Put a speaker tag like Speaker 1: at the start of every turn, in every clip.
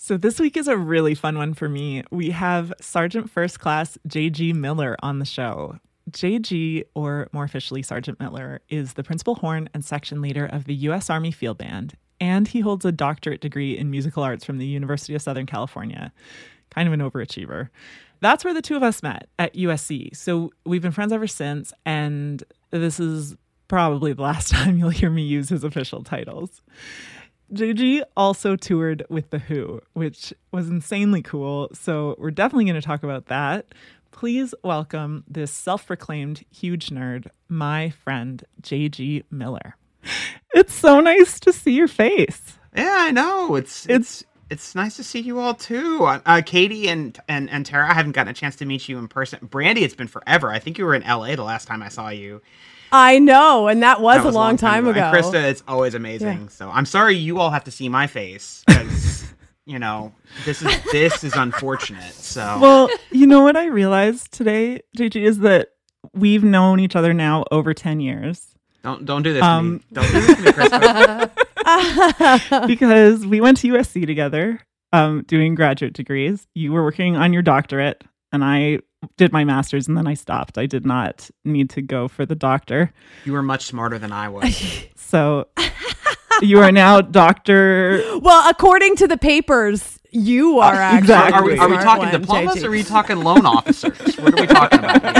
Speaker 1: So this week is a really fun one for me. We have Sergeant First Class J.G. Miller on the show. J.G., or more officially Sergeant Miller, is the principal horn and section leader of the U.S. Army Field Band, and he holds a doctorate degree in musical arts from the University of Southern California. Kind of an overachiever. That's where the two of us met, at USC. So we've been friends ever since, and this is probably the last time you'll hear me use his official titles. JG also toured with The Who, which was insanely cool, so we're definitely going to talk about that. Please welcome this self-proclaimed huge nerd, my friend JG Miller. It's so nice to see your face.
Speaker 2: Yeah, I know. It's nice to see you all too. Katie and Tara, I haven't gotten a chance to meet you in person. Brandy, it's been forever. I think you were in LA the last time I saw you.
Speaker 3: I know, and that was a long time ago.
Speaker 2: And Krista, it's always amazing. Yeah. So I'm sorry you all have to see my face because this is unfortunate. So
Speaker 1: well, you know what I realized today, JG, is that we've known each other now over 10 years.
Speaker 2: Don't do this to me. Don't do this to me, Krista.
Speaker 1: Because we went to USC together, doing graduate degrees. You were working on your doctorate, and I did my master's, and then I stopped. I did not need to go for the doctor.
Speaker 2: You were much smarter than I was.
Speaker 1: So you are now Dr.
Speaker 3: Well, according to the papers, you are actually.
Speaker 1: Exactly.
Speaker 2: Are we talking diplomas or are we talking loan officers? What are we talking about here?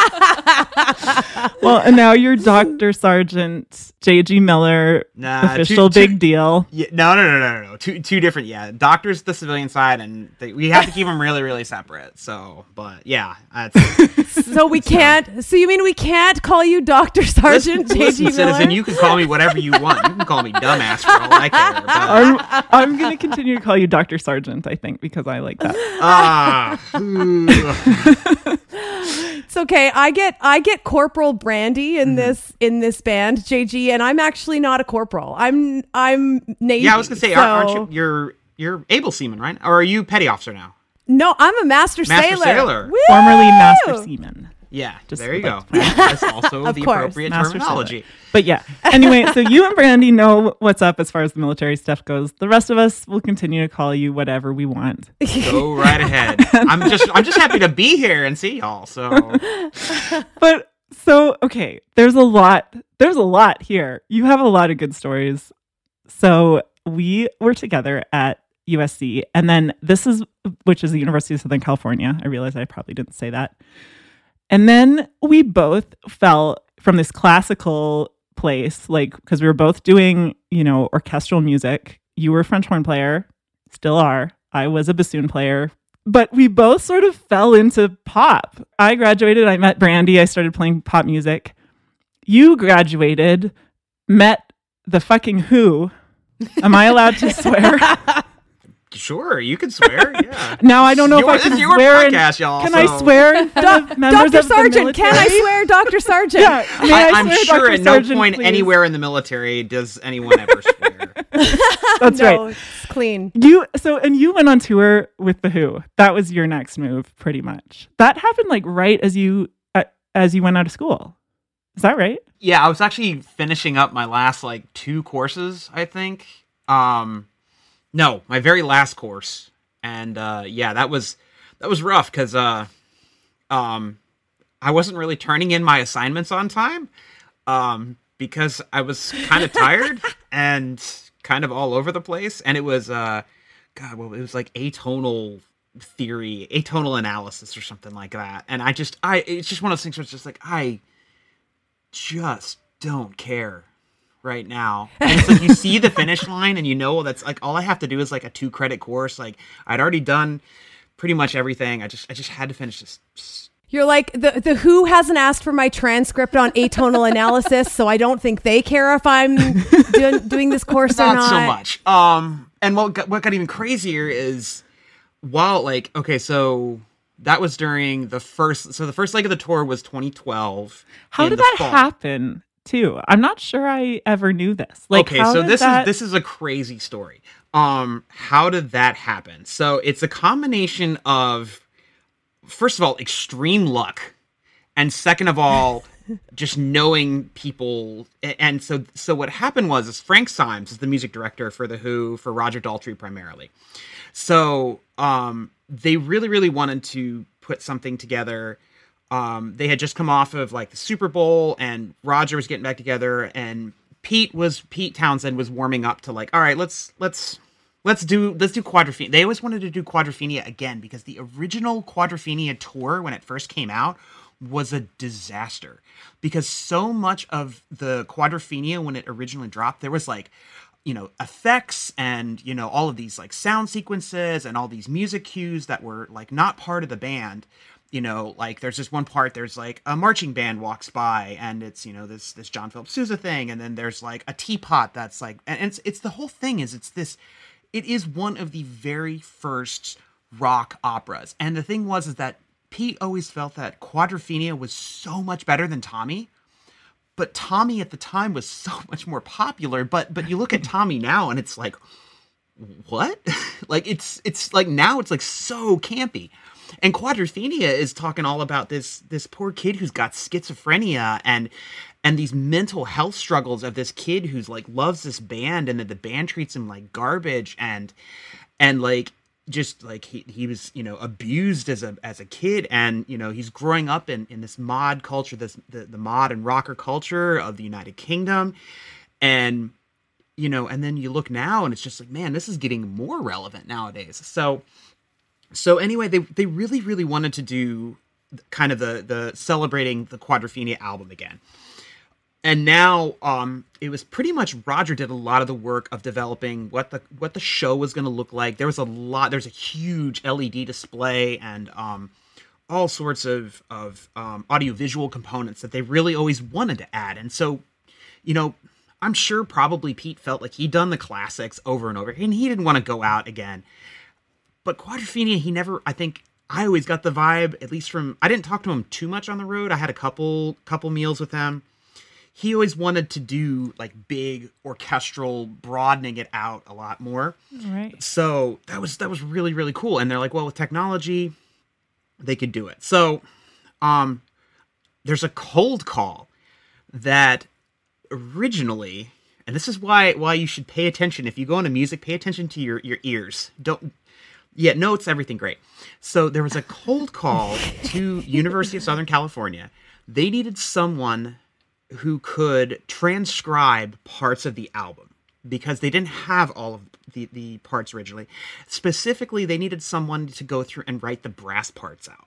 Speaker 1: Well, and now you're Dr. Sergeant J.G. Miller, official big deal.
Speaker 2: Yeah, no. Two different. Yeah, doctor's the civilian side, and we have to keep them really, really separate. So, but yeah,
Speaker 3: so we can't. So you mean we can't call you Dr. Sergeant J.G. Miller?
Speaker 2: Citizen, you can call me whatever you want. You can call me dumbass for all I care. But
Speaker 1: I'm going to continue to call you Dr. Sergeant, I think, because I like that.
Speaker 3: It's okay. I get Corporal Brandy in this band, JG, and I'm actually not a corporal. I'm Navy.
Speaker 2: Yeah, I was gonna say, aren't you? You're able seaman, right? Or are you petty officer now?
Speaker 3: No, I'm a master sailor.
Speaker 1: Formerly master seaman.
Speaker 2: Yeah, there you go. That's also the appropriate terminology.
Speaker 1: But yeah, anyway, so you and Brandy know what's up as far as the military stuff goes. The rest of us will continue to call you whatever we want.
Speaker 2: Go right ahead. I'm just happy to be here and see y'all. So,
Speaker 1: okay, there's a lot here. You have a lot of good stories. So we were together at USC, and then which is the University of Southern California. I realize I probably didn't say that. And then we both fell from this classical place, like, because we were both doing, orchestral music. You were a French horn player, still are. I was a bassoon player. But we both sort of fell into pop. I graduated, I met Brandy, I started playing pop music. You graduated, met the fucking Who. Am I allowed to swear?
Speaker 2: Sure, you can swear. Yeah.
Speaker 1: Now I don't know if I can swear.
Speaker 2: Podcast, y'all,
Speaker 1: can I swear in front of members
Speaker 3: Dr.
Speaker 1: of
Speaker 3: Sergeant,
Speaker 1: the military?
Speaker 3: can I swear, Dr. Sergeant?
Speaker 1: Yeah,
Speaker 2: I'm sure
Speaker 1: Dr.
Speaker 2: at
Speaker 1: Sergeant,
Speaker 2: no point
Speaker 1: please.
Speaker 2: anywhere in the military does anyone ever swear.
Speaker 1: That's
Speaker 3: no,
Speaker 1: right.
Speaker 3: It's clean.
Speaker 1: You went on tour with The Who. That was your next move, pretty much. That happened like right as you went out of school. Is that right?
Speaker 2: Yeah, I was actually finishing up my last 2 courses, I think. No, my very last course. And that was rough because I wasn't really turning in my assignments on time because I was kind of tired and kind of all over the place. And it was it was like atonal theory, atonal analysis or something like that. And it's just one of those things where it's just like, I just don't care right now. And it's like you see the finish line and that's like all I have to do is like a 2-credit course. Like I'd already done pretty much everything. I just had to finish this.
Speaker 3: You're like, the Who hasn't asked for my transcript on atonal analysis, so I don't think they care if I'm doing this course or not.
Speaker 2: Not so much. And what got even crazier is so that was during the first leg of the tour was 2012.
Speaker 1: How did that happen? Too. I'm not sure I ever knew this.
Speaker 2: This is a crazy story. How did that happen? So it's a combination of, first of all, extreme luck, and second of all, just knowing people. And so what happened was is Frank Symes is the music director for The Who, for Roger Daltrey primarily. So they really, really wanted to put something together. They had just come off of like the Super Bowl, and Roger was getting back together, and Pete Townsend was warming up to like, all right, let's do Quadrophenia. They always wanted to do Quadrophenia again because the original Quadrophenia tour, when it first came out, was a disaster. Because so much of the Quadrophenia, when it originally dropped, there was like, you know, effects and, you know, all of these like sound sequences and all these music cues that were like not part of the band. You know, like there's this one part, there's like a marching band walks by and it's, you know, this John Philip Sousa thing. And then there's like a teapot that's like, and it's the whole thing is it is one of the very first rock operas. And the thing is that Pete always felt that Quadrophenia was so much better than Tommy. But Tommy at the time was so much more popular. But you look at Tommy now and it's like, what? Like it's like now it's like so campy. And Quadrophenia is talking all about this poor kid who's got schizophrenia and these mental health struggles of this kid who's like loves this band and that the band treats him like garbage and like just like he was, you know, abused as a kid, and you know he's growing up in this mod culture, the mod and rocker culture of the United Kingdom, and you know, and then you look now and it's just like, man, this is getting more relevant nowadays. So anyway, they really, really wanted to do kind of the celebrating the Quadrophenia album again. And now it was pretty much Roger did a lot of the work of developing what the show was going to look like. There's a huge LED display and all sorts of audiovisual components that they really always wanted to add. And so, you know, I'm sure probably Pete felt like he'd done the classics over and over and he didn't want to go out again. But Quadrophenia, I always got the vibe, at least from, I didn't talk to him too much on the road. I had a couple meals with him. He always wanted to do like big orchestral, broadening it out a lot more.
Speaker 1: Right.
Speaker 2: So that was really, really cool. And they're like, well, with technology, they could do it. So there's a cold call that originally, and this is why you should pay attention. If you go into music, pay attention to your ears. Notes, everything great. So there was a cold call to University of Southern California. They needed someone who could transcribe parts of the album because they didn't have all of the parts originally. Specifically, they needed someone to go through and write the brass parts out.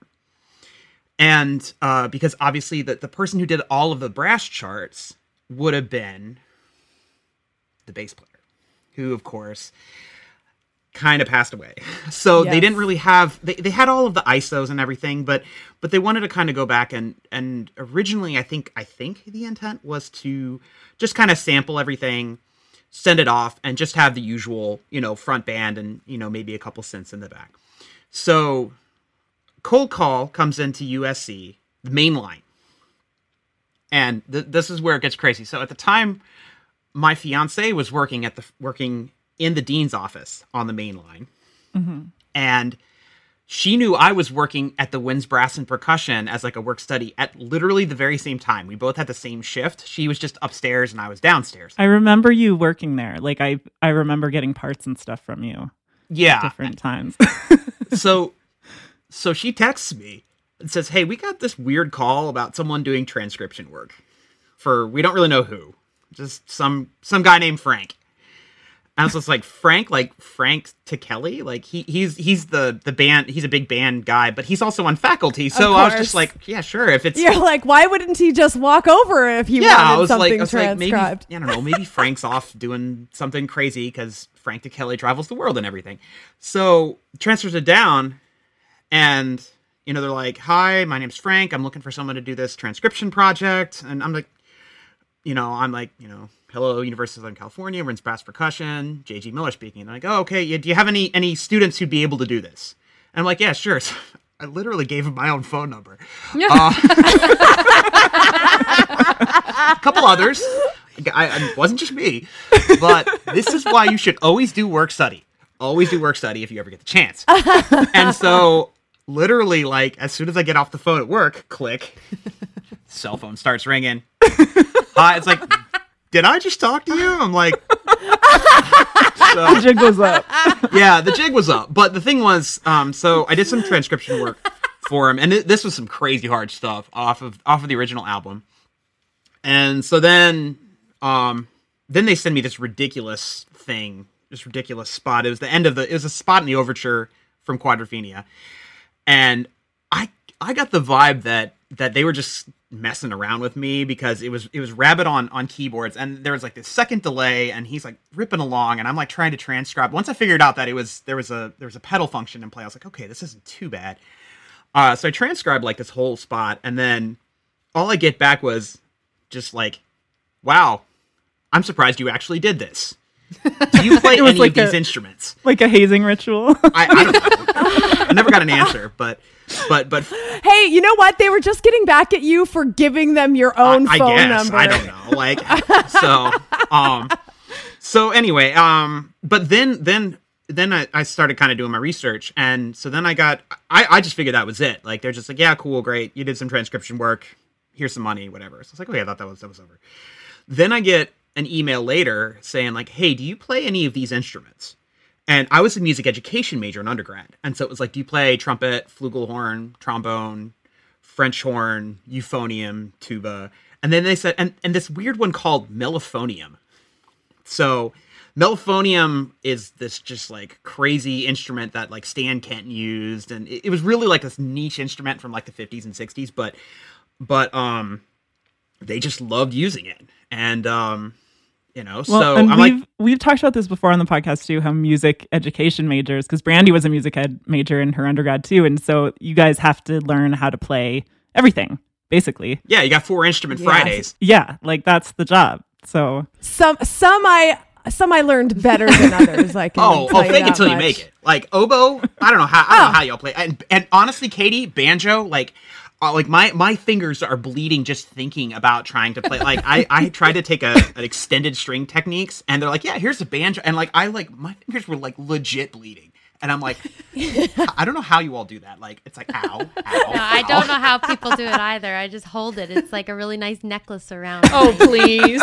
Speaker 2: And because obviously the person who did all of the brass charts would have been the bass player, who, of course, kind of passed away. So
Speaker 3: Yes.
Speaker 2: They didn't really have, they had all of the ISOs and everything, but they wanted to kind of go back and originally I think the intent was to just kind of sample everything, send it off, and just have the usual, you know, front band and, you know, maybe a couple synths in the back. So cold call comes into USC, the main line. And this is where it gets crazy. So at the time, my fiance was working in the dean's office on the main line. Mm-hmm. And she knew I was working at the Winds Brass and Percussion as like a work study at literally the very same time. We both had the same shift. She was just upstairs and I was downstairs.
Speaker 1: I remember you working there. Like I remember getting parts and stuff from you.
Speaker 2: Yeah.
Speaker 1: At different times.
Speaker 2: So she texts me and says, hey, we got this weird call about someone doing transcription work for, we don't really know who, just some guy named Frank. I was just like, Frank Ticelli? Like he's the band, he's a big band guy, but he's also on faculty. So I was just like, yeah, sure. If it's,
Speaker 3: you're like, why wouldn't he just walk over if he wanted something transcribed?
Speaker 2: Maybe, I don't know, maybe Frank's off doing something crazy because Frank Ticelli travels the world and everything. So transfers it down and, you know, they're like, hi, my name's Frank. I'm looking for someone to do this transcription project. And I'm like, hello, University of Southern California, Winds Brass Percussion, J.G. Miller speaking. And they're like, oh, okay, yeah, do you have any students who'd be able to do this? And I'm like, yeah, sure. So I literally gave him my own phone number. A couple others. It wasn't just me. But this is why you should always do work study. Always do work study if you ever get the chance. And so literally, like, as soon as I get off the phone at work, click, Cell phone starts ringing. Hi, it's like, did I just talk to you? I'm like,
Speaker 1: The jig was up.
Speaker 2: yeah, the jig was up. But the thing was, so I did some transcription work for him, and this was some crazy hard stuff off of the original album. And so then they send me this ridiculous thing, this ridiculous spot. It was it was a spot in the overture from Quadrophenia, and I got the vibe that they were just messing around with me because it was Rabbit on keyboards, and there was like this second delay, and he's like ripping along, and I'm like trying to transcribe. Once I figured out that there was a pedal function in play, I was like, okay, this isn't too bad. So I transcribed like this whole spot, and then all I get back was just like, wow, I'm surprised you actually did this. Do you play any of these instruments?
Speaker 1: Like a hazing ritual?
Speaker 2: I don't know. I never got an answer, but
Speaker 3: hey, you know what? They were just getting back at you for giving them your own phone number.
Speaker 2: I don't know. Like, so anyway, but then I started kind of doing my research, and so then I just figured that was it. Like, they're just like, yeah, cool, great, you did some transcription work, here's some money, whatever. So it's like, okay, I thought that was over. Then I get an email later saying like, hey, do you play any of these instruments? And I was a music education major in undergrad. And so it was like, do you play trumpet, flugelhorn, trombone, French horn, euphonium, tuba? And then they said, and this weird one called mellophonium. So mellophonium is this just like crazy instrument that like Stan Kenton used. And it was really like this niche instrument from like the 50s and 60s. But they just loved using it. And, so I'm like,
Speaker 1: we've talked about this before on the podcast too, how music education majors, because Brandy was a music ed major in her undergrad too. And so you guys have to learn how to play everything, basically.
Speaker 2: Yeah. You got 4 instrument Fridays.
Speaker 1: Yeah. Like that's the job. So
Speaker 3: some I learned better than others. Like,
Speaker 2: fake it till you make it. Like oboe, I don't know how y'all play. And honestly, Katie, banjo, like my fingers are bleeding just thinking about trying to play. Like I tried to take an extended string techniques, and they're like, yeah, here's a banjo, and like my fingers were like legit bleeding, and I'm like, I don't know how you all do that. Like it's like ow.
Speaker 4: No, I don't know how people do it either. I just hold it. It's like a really nice necklace around.
Speaker 5: Oh please!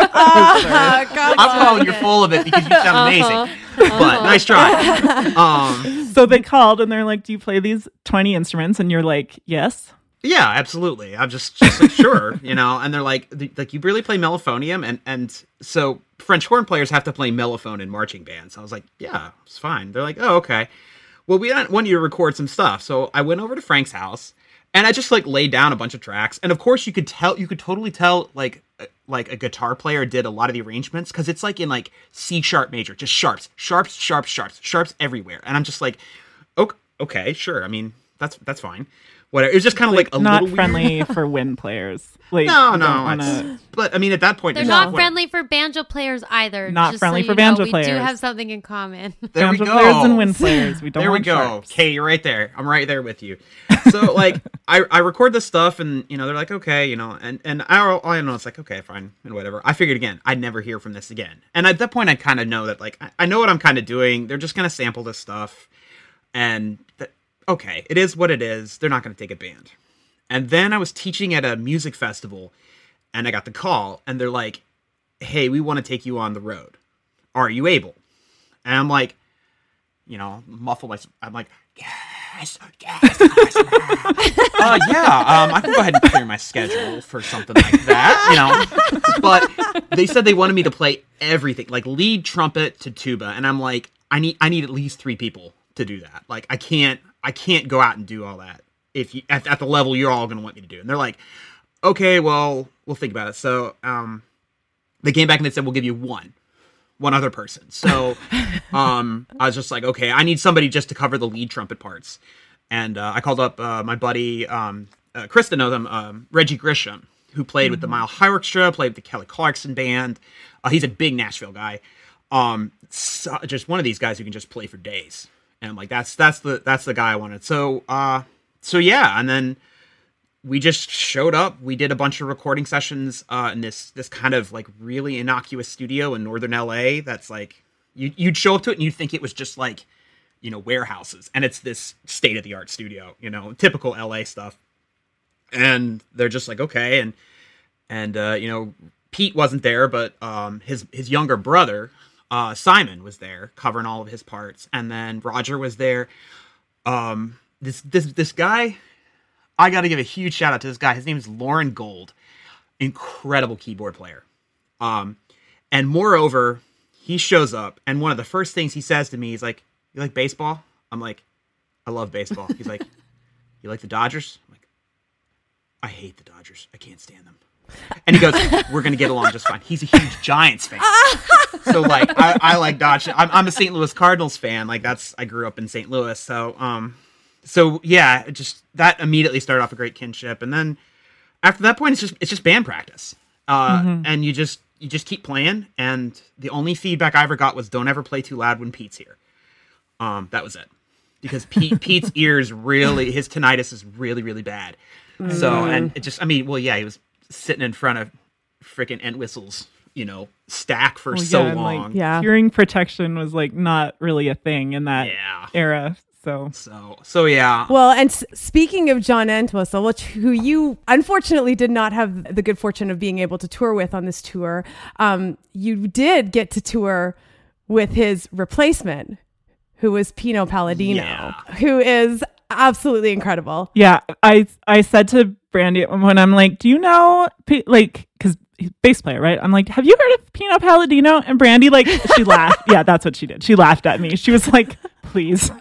Speaker 2: I'm calling you're full of it because you sound amazing. But nice try.
Speaker 1: So they called and they're like, do you play these 20 instruments? And you're like, yes.
Speaker 2: Yeah, absolutely. I'm just like, sure, and they're like, you really play mellophonium? And so French horn players have to play mellophone in marching bands. I was like, yeah, it's fine. They're like, oh, okay. Well, we want you to record some stuff. So I went over to Frank's house and I just like laid down a bunch of tracks. And of course you could totally tell like a guitar player did a lot of the arrangements, because it's like in like C sharp major, just sharps everywhere. And I'm just like, okay, sure. I mean, that's fine. Whatever. It was just kind of like a
Speaker 1: not
Speaker 2: little
Speaker 1: friendly
Speaker 2: weird.
Speaker 1: For wind players. Like,
Speaker 2: No. But I mean, at that point,
Speaker 4: they're not friendly for banjo players either.
Speaker 1: Not
Speaker 4: just
Speaker 1: friendly
Speaker 4: so
Speaker 1: for
Speaker 4: you
Speaker 1: banjo
Speaker 4: know,
Speaker 1: players.
Speaker 4: We do have something in common.
Speaker 2: There we
Speaker 1: banjo
Speaker 2: go.
Speaker 1: players and wind players. We don't.
Speaker 2: There we
Speaker 1: want
Speaker 2: go.
Speaker 1: sharps.
Speaker 2: Okay, you're right there. I'm right there with you. So like, I record this stuff, and they're like, okay, and I know it's like, okay, fine, and whatever. I figured again, I'd never hear from this again. And at that point, I kind of know that like I know what I'm kind of doing. They're just gonna sample this stuff, and okay, it is what it is. They're not gonna take it banned. And then I was teaching at a music festival, and I got the call, and they're like, hey, we want to take you on the road. Are you able? And I'm like, muffle myself. I'm like, yes. Yeah. I can go ahead and clear my schedule for something like that, But they said they wanted me to play everything, like lead trumpet to tuba. And I'm like, I need at least 3 people to do that. Like, I can't go out and do all that. If you at the level you're all going to want me to do. And they're like, okay, well, we'll think about it. So they came back and they said, we'll give you one other person. So I was just like, okay, I need somebody just to cover the lead trumpet parts. And I called up my buddy, Krista knows him, Reggie Grisham, who played with the Mile High Orchestra, played with the Kelly Clarkson Band. He's a big Nashville guy. Just one of these guys who can just play for days. And I'm like, that's the guy I wanted. So yeah, and then we just showed up. We did a bunch of recording sessions in this kind of like really innocuous studio in northern LA. That's like you'd show up to it and you'd think it was just like warehouses, and it's this state of the art studio. Typical LA stuff. And they're just like, okay. And you know, Pete wasn't there, but his younger brother, Simon, was there covering all of his parts. And then Roger was there. This guy, I got to give a huge shout out to this guy. His name is Lauren Gold. Incredible keyboard player. And moreover, he shows up, and one of the first things he says to me, he's like, "You like baseball?" I'm like, "I love baseball." He's like, "You like the Dodgers?" I'm like, "I hate the Dodgers. I can't stand them." And he goes, "We're going to get along just fine." He's a huge Giants fan. So like, I like Dodgers. I'm a St. Louis Cardinals fan. Like I grew up in St. Louis. So yeah, just that immediately started off a great kinship. And then after that point, it's just band practice. And you just keep playing. And the only feedback I ever got was, don't ever play too loud when Pete's here. That was it. Because Pete's ears really, his tinnitus is really, really bad. So, and it just, I mean, well, yeah, he was sitting in front of freaking Entwistle's, stack for so long.
Speaker 1: Like, hearing protection was like not really a thing in that era. So
Speaker 2: yeah.
Speaker 3: Well, and speaking of John Entwistle, who you unfortunately did not have the good fortune of being able to tour with on this tour, you did get to tour with his replacement, who was Pino Palladino, who is absolutely incredible.
Speaker 1: Yeah, I said to Brandy when I'm like, do you know, like, because he's a bass player, right? I'm like, have you heard of Pino Palladino? And Brandy, like, she laughed. Yeah, that's what she did. She laughed at me. She was like, please.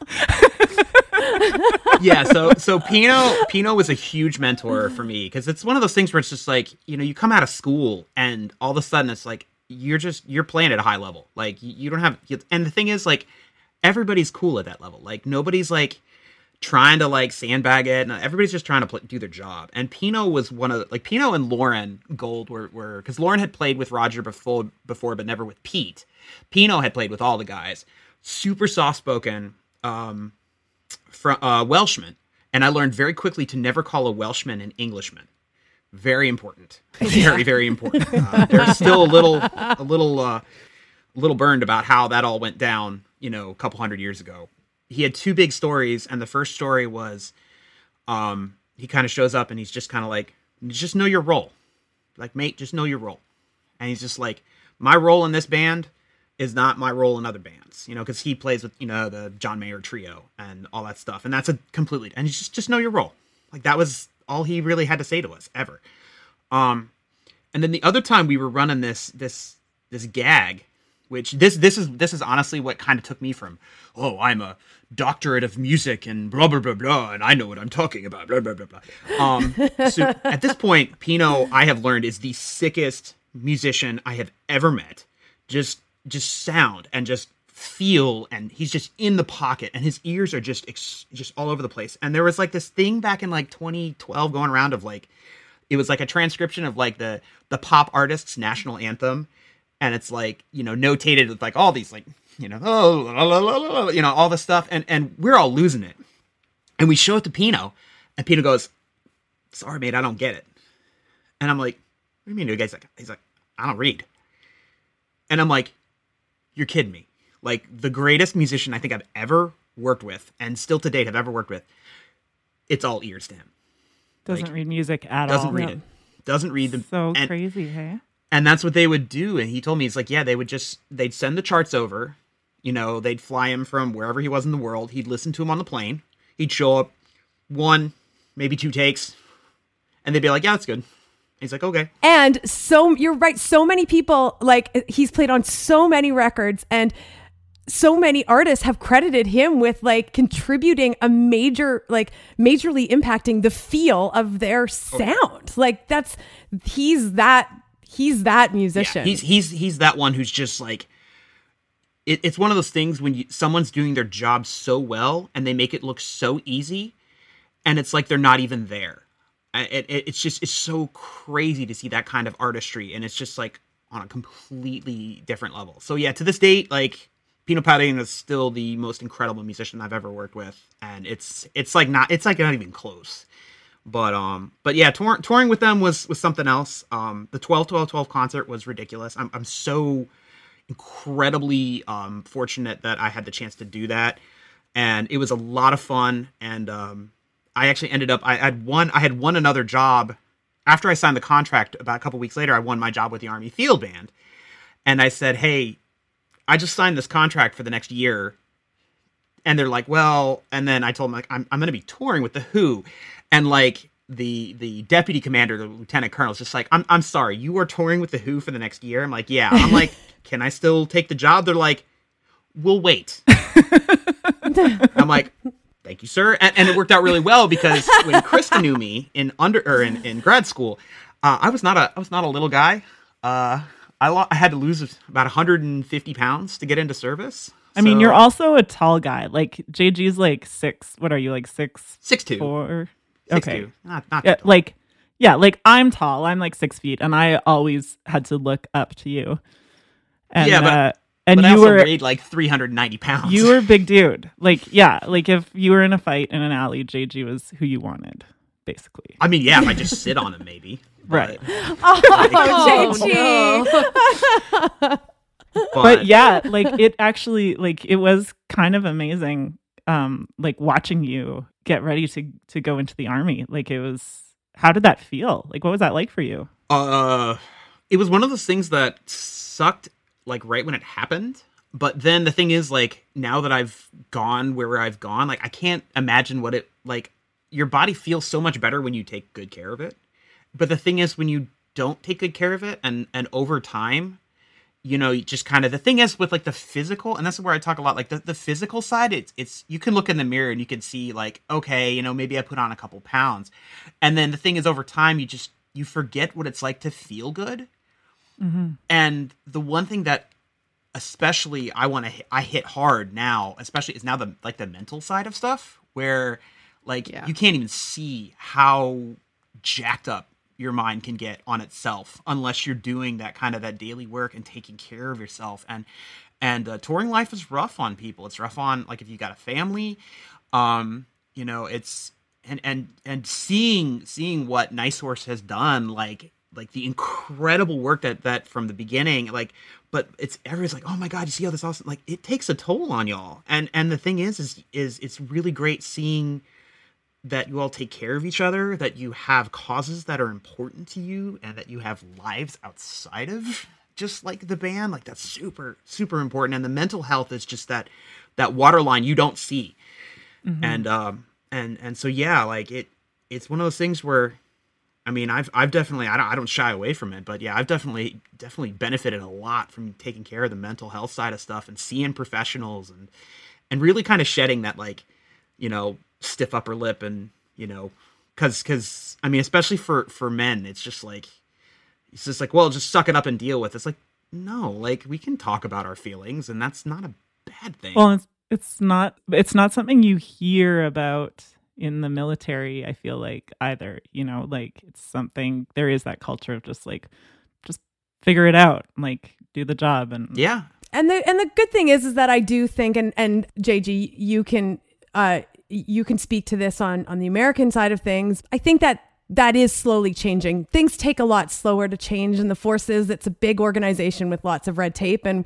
Speaker 2: Yeah, so Pino was a huge mentor for me, because it's one of those things where it's just like, you come out of school and all of a sudden it's like you're playing at a high level. Like you don't have, and the thing is, like, everybody's cool at that level. Like nobody's like trying to like sandbag it, and everybody's just trying to do their job. And Pino was one of Pino and Lauren Gold were because Lauren had played with Roger before, but never with Pete. Pino had played with all the guys. Super soft spoken. Welshman, and I learned very quickly to never call a Welshman an Englishman. Very important, very very important. They're still a little burned about how that all went down. A couple hundred years ago. He had two big stories, and the first story was, he kind of shows up and he's just kind of like, just know your role, like, mate, just know your role, and he's just like, my role in this band is not my role in other bands, because he plays with, the John Mayer trio and all that stuff. And that's and just know your role. Like, that was all he really had to say to us ever. And then the other time we were running this gag, which this is honestly what kind of took me from, I'm a doctorate of music and blah, blah, blah, blah, and I know what I'm talking about, blah, blah, blah, blah. So at this point, Pino, I have learned, is the sickest musician I have ever met. Just sound and just feel, and he's just in the pocket, and his ears are just all over the place. And there was like this thing back in like 2012 going around of like, it was like a transcription of like the pop artist's national anthem, and it's like, notated with like all these like, all this stuff, and we're all losing it. And we show it to Pino, and Pino goes, "Sorry, mate, I don't get it." And I'm like, "What do you mean, dude?" He's like, "I don't read." And I'm like, "You're kidding me." Like, the greatest musician I think I've ever worked with, and still to date have ever worked with, it's all ears to him.
Speaker 1: Doesn't read music at all.
Speaker 2: Doesn't read it. Doesn't read them.
Speaker 1: So crazy, hey?
Speaker 2: And that's what they would do. And he told me, it's like, yeah, they'd send the charts over. They'd fly him from wherever he was in the world. He'd listen to him on the plane. He'd show up 1, maybe 2 takes. And they'd be like, yeah, that's good. He's like, okay.
Speaker 3: And so you're right. So many people, like, he's played on so many records, and so many artists have credited him with like contributing a majorly impacting the feel of their sound. Like he's that musician.
Speaker 2: Yeah, he's that one who's just like, it's one of those things when someone's doing their job so well and they make it look so easy, and it's like they're not even there. It's so crazy to see that kind of artistry, and it's just like on a completely different level. So yeah, to this date, like, Pino Palladino is still the most incredible musician I've ever worked with, and it's not even close. But yeah, touring with them was something else. The 12-12-12 concert was ridiculous. I'm so incredibly fortunate that I had the chance to do that, and it was a lot of fun. And I actually ended up, I had won another job after I signed the contract. About a couple weeks later, I won my job with the Army Field Band. And I said, hey, I just signed this contract for the next year. And they're like, well, and then I told them, like, I'm going to be touring with the Who. And like the deputy commander, the lieutenant colonel, is just like, I'm sorry, you are touring with the Who for the next year? I'm like, yeah. I'm like, can I still take the job? They're like, we'll wait. I'm like, thank you, sir. And it worked out really well, because when Krista knew me in grad school, I was not a little guy. I had to lose about 150 pounds to get into service.
Speaker 1: I mean, you're also a tall guy. Like JG's like 6. What are you, like 6'4"?
Speaker 2: 6'2". Not
Speaker 1: Yeah,
Speaker 2: tall.
Speaker 1: like I'm tall. I'm like 6 feet, and I always had to look up to you. And,
Speaker 2: yeah,
Speaker 1: and
Speaker 2: but
Speaker 1: you
Speaker 2: I also
Speaker 1: were
Speaker 2: weighed like 390 pounds.
Speaker 1: You were a big dude. Like, yeah, like if you were in a fight in an alley, JG was who you wanted, basically.
Speaker 2: I mean, yeah, if I just sit on him, maybe.
Speaker 1: Right.
Speaker 3: JG.
Speaker 1: But yeah, like it actually, like it was kind of amazing, like watching you get ready to go into the Army. Like it was, how did that feel? Like what was that like for you?
Speaker 2: It was one of those things that sucked, like right when it happened. But then the thing is, like, now that I've gone where I've gone, like I can't imagine what it, like, your body feels so much better when you take good care of it. But the thing is, when you don't take good care of it, and over time, you know, you just kind of, the thing is with like the physical, and that's where I talk a lot, like the physical side, it's, you can look in the mirror and you can see like, okay, you know, maybe I put on a couple pounds. And then the thing is, over time, you forget what it's like to feel good. Mm-hmm. And the one thing that especially I hit hard now, especially, is now the mental side of stuff, where like you can't even see how jacked up your mind can get on itself unless you're doing that daily work and taking care of yourself. And touring life is rough on people. It's rough on, like, if you got a family, you know, it's, and seeing what Nice Horse has done, like the incredible work that from the beginning, like, but everyone's like, oh my God, you see how this awesome, like, it takes a toll on y'all. And the thing is it's really great seeing that you all take care of each other, that you have causes that are important to you, and that you have lives outside of just like the band. Like, that's super, super important. And the mental health is just that waterline you don't see. Mm-hmm. And so, yeah, like it's one of those things where, I mean, I've definitely, I don't shy away from it, but yeah, I've definitely benefited a lot from taking care of the mental health side of stuff, and seeing professionals, and really kind of shedding that, like, you know, stiff upper lip. And, you know, cause I mean, especially for men, it's just like, well, just suck it up and deal with it. It's like, no, like, we can talk about our feelings, and that's not a bad thing.
Speaker 1: Well, it's not something you hear about in the military, I feel like, either, you know, like, it's something, there is that culture of just figure it out, like, do the job. And
Speaker 2: yeah.
Speaker 3: And the good thing is that I do think, and JG, you can speak to this on the American side of things. I think that is slowly changing. Things take a lot slower to change in the forces. It's a big organization with lots of red tape, and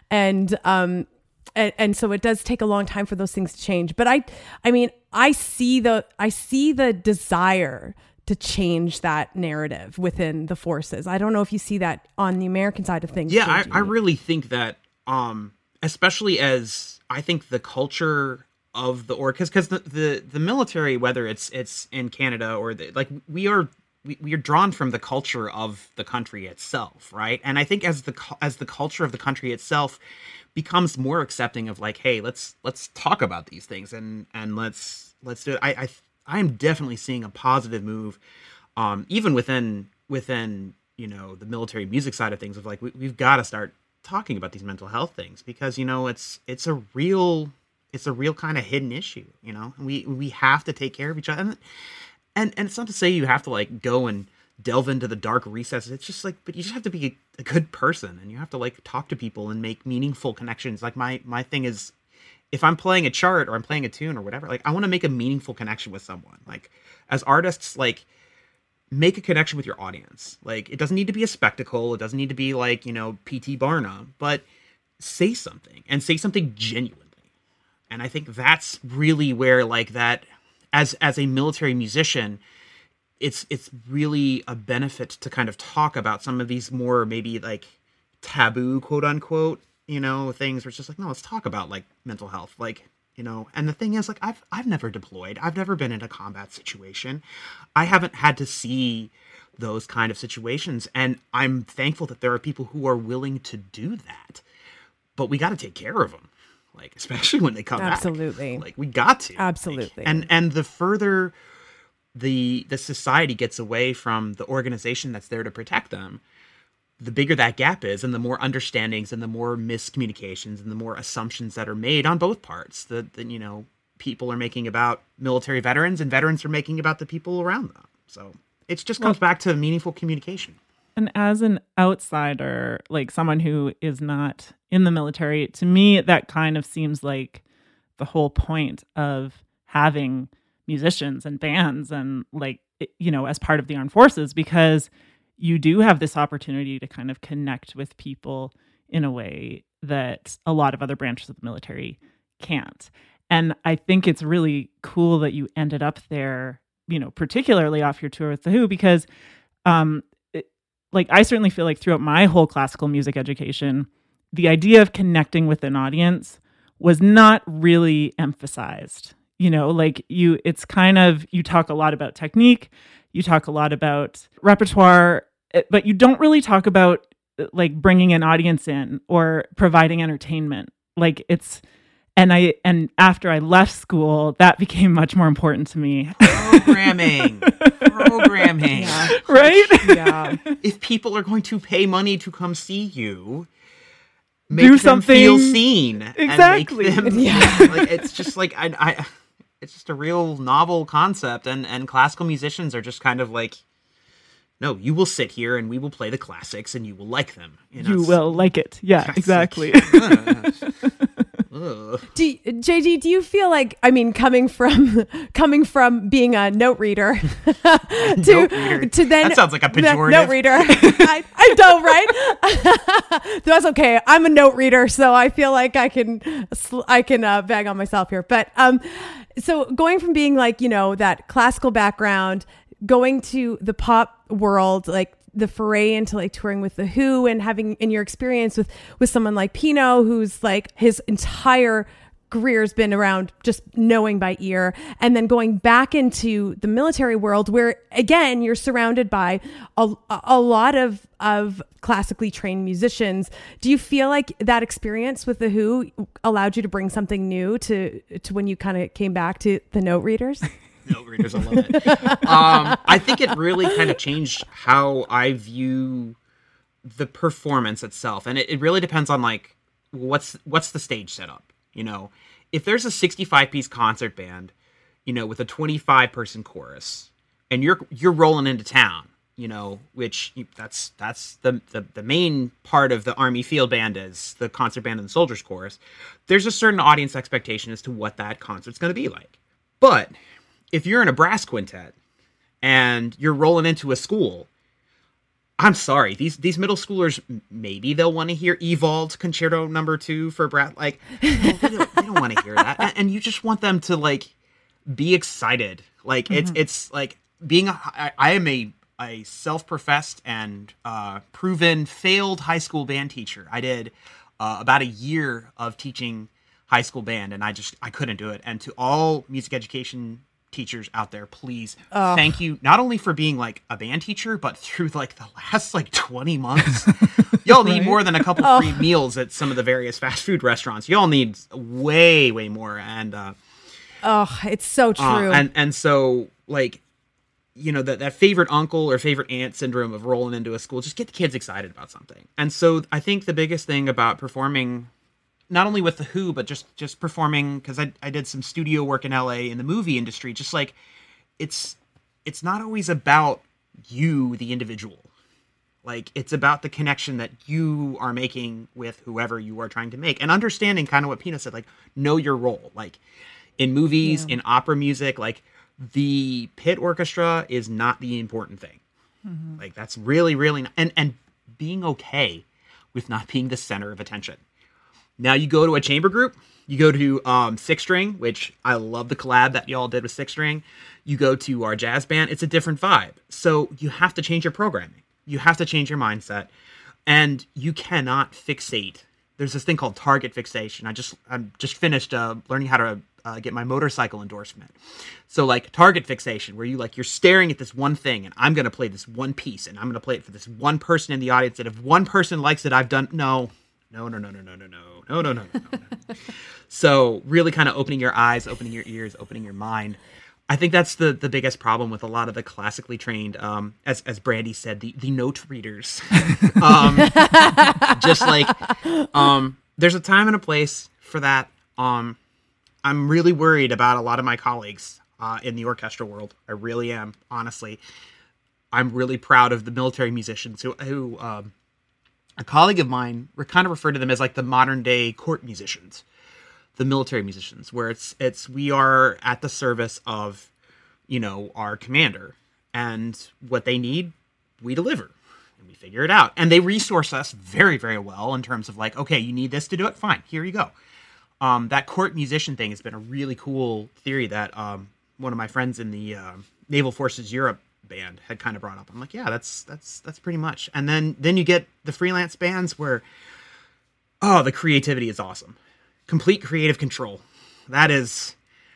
Speaker 3: so it does take a long time for those things to change. But I mean, I see the desire to change that narrative within the forces. I don't know if you see that on the American side of things.
Speaker 2: Yeah, I really think that, especially as I think the culture of the because the military, whether it's in Canada or we are drawn from the culture of the country itself, right? And I think as the culture of the country itself becomes more accepting of, like, hey, let's talk about these things, and let's do it. I am definitely seeing a positive move, even within you know, the military music side of things, of like, we've got to start talking about these mental health things, because, you know, it's a real kind of hidden issue, you know. We have to take care of each other, and it's not to say you have to, like, go and delve into the dark recesses. It's just like, but you just have to be a good person, and you have to, like, talk to people and make meaningful connections. Like, my thing is, if I'm playing a chart or I'm playing a tune or whatever, like, I want to make a meaningful connection with someone. Like, as artists, like, make a connection with your audience. Like, it doesn't need to be a spectacle. It doesn't need to be, like, you know, P.T. Barnum, but say something, and say something genuinely. And I think that's really where, like, that as a military musician, it's really a benefit to kind of talk about some of these more maybe like taboo, quote unquote, things where it's just like, no, let's talk about like mental health, like, and the thing is, like, I've never deployed. I've never been in a combat situation. I haven't had to see those kind of situations. And I'm thankful that there are people who are willing to do that, but we got to take care of them. Like, especially when they come
Speaker 3: Absolutely.
Speaker 2: back. Like, we got to.
Speaker 3: Absolutely.
Speaker 2: Like, and the further the society gets away from the organization that's there to protect them, the bigger that gap is, and the more understandings and the more miscommunications and the more assumptions that are made on both parts that people are making about military veterans and veterans are making about the people around them. So it just comes back to meaningful communication.
Speaker 1: And as an outsider, like someone who is not in the military, to me, that kind of seems like the whole point of having musicians and bands and like, as part of the armed forces, because you do have this opportunity to kind of connect with people in a way that a lot of other branches of the military can't. And I think it's really cool that you ended up there, particularly off your tour with The Who, because I certainly feel like throughout my whole classical music education, the idea of connecting with an audience was not really emphasized. It's kind of, you talk a lot about technique, you talk a lot about repertoire, but you don't really talk about like bringing an audience in or providing entertainment. And after I left school, that became much more important to me.
Speaker 2: Programming.
Speaker 1: Yeah. Right?
Speaker 3: Yeah.
Speaker 2: If people are going to pay money to come see you,
Speaker 1: Do
Speaker 2: make them
Speaker 1: something.
Speaker 2: feel seen.
Speaker 1: Exactly.
Speaker 2: And make them,
Speaker 3: Yeah.
Speaker 2: like, it's just like, it's just a real novel concept. And classical musicians are just kind of like, no, you will sit here and we will play the classics and you will like them.
Speaker 1: You will like it. Yeah, exactly.
Speaker 3: JG, do you feel like, coming from being a note reader to then
Speaker 2: that sounds like a pejorative.
Speaker 3: Note reader. I don't, right? That's okay. I'm a note reader, so I feel like I can bag on myself here. But so going from being like, that classical background, going to the pop world, like the foray into like touring with The Who and having in your experience with someone like Pino, who's like his entire career has been around just knowing by ear, and then going back into the military world where again you're surrounded by a lot of classically trained musicians. Do you feel like that experience with The Who allowed you to bring something new to when you kind of came back to the note readers?
Speaker 2: Note readers, I love it. I think it really kind of changed how I view the performance itself, and it really depends on like what's the stage setup. If there's a 65-piece concert band, with a 25-person chorus, and you're rolling into town, which that's the main part of the Army Field Band is the concert band and the soldiers chorus. There's a certain audience expectation as to what that concert's going to be like, but if you're in a brass quintet and you're rolling into a school, I'm sorry, these middle schoolers, maybe they'll want to hear Ewald Concerto No. 2 for brass. Like, no, they don't want to hear that. And you just want them to like be excited. Like it's like being I am a self-professed and proven failed high school band teacher. I did about a year of teaching high school band, and I couldn't do it. And to all music education teachers out there, please thank you not only for being like a band teacher, but through like the last like 20 months y'all need more than a couple free meals at some of the various fast food restaurants. Y'all need way more. And
Speaker 3: it's so true.
Speaker 2: And so like that favorite uncle or favorite aunt syndrome of rolling into a school, just get the kids excited about something. And so I think the biggest thing about performing not only with The Who, but just performing, because I did some studio work in LA in the movie industry, just like it's not always about you, the individual. Like, it's about the connection that you are making with whoever you are trying to make, and understanding kind of what Pino said, like, know your role. Like, in movies, in opera music, like, the pit orchestra is not the important thing. Mm-hmm. Like, that's really, really not, and being okay with not being the center of attention. Now you go to a chamber group, you go to Six String, which I love the collab that y'all did with Six String. You go to our jazz band, it's a different vibe. So you have to change your programming. You have to change your mindset. And you cannot fixate. There's this thing called target fixation. I just finished learning how to get my motorcycle endorsement. So like target fixation, where you're staring at this one thing, and I'm going to play this one piece, and I'm going to play it for this one person in the audience. And if one person likes it, I've done no. So really kind of opening your eyes, opening your ears, opening your mind. I think that's the biggest problem with a lot of the classically trained, as Brandy said, the note readers. Just like there's a time and a place for that. I'm really worried about a lot of my colleagues in the orchestral world. I really am, honestly. I'm really proud of the military musicians who a colleague of mine kind of referred to them as like the modern day court musicians, the military musicians, where we are at the service of, our commander, and what they need, we deliver, and we figure it out. And they resource us very, very well in terms of like, okay, you need this to do it? Fine, here you go. That court musician thing has been a really cool theory that one of my friends in the Naval Forces Europe band had kind of brought up. I'm like, yeah, that's pretty much. And then you get the freelance bands where, the creativity is awesome. Complete creative control. That is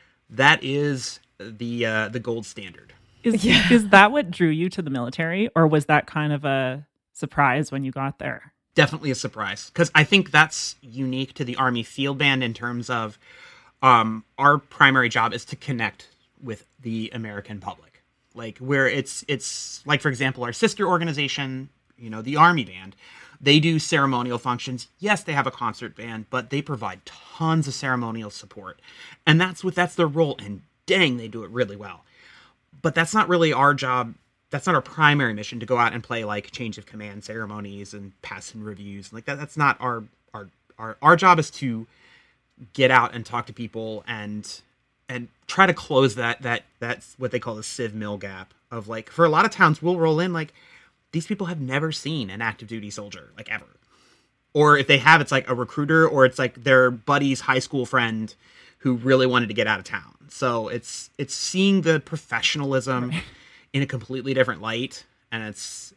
Speaker 2: the gold standard.
Speaker 1: Is that what drew you to the military, or was that kind of a surprise when you got there?
Speaker 2: Definitely a surprise, because I think that's unique to the Army Field Band in terms of our primary job is to connect with the American public. Like where it's like, for example, our sister organization, the Army Band, they do ceremonial functions. Yes, they have a concert band, but they provide tons of ceremonial support. And that's their role. And dang, they do it really well. But that's not really our job. That's not our primary mission, to go out and play like change of command ceremonies and pass in reviews. Like that's not our job. Is to get out and talk to people and try to close that's what they call the civ mil gap of like, for a lot of towns we'll roll in like, these people have never seen an active duty soldier, like ever. Or if they have, it's like a recruiter, or it's like their buddy's high school friend who really wanted to get out of town. So it's seeing the professionalism in a completely different light. And it's